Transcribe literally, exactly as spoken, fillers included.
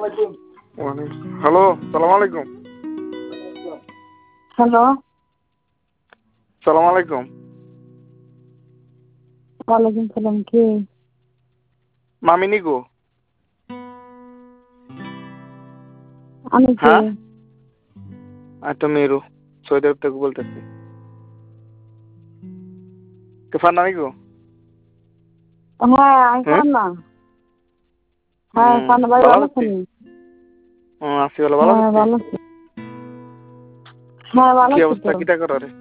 Hello, সালাম আলাইকুম। Hello, সালাম আলাইকুম। ওয়ালাইকুম সালাম। কে? মামিনি গো। আমি কে? হ্যাঁ, আমি তো মেরু সৌদি আরব থেকে বলতেছি। কেফার নামি গো। হ্যাঁ, আমি হ্যাঁ, পান্না। হ্যাঁ, পান্না ভাই ভালো ভালো আছি। আছেন? হুম, আছি ভালো। ভালো হ্যাঁ, আছি। ভালো আছি। হ্যাঁ, ভালো কি আছি অবস্থা, তো। কিটা করারে?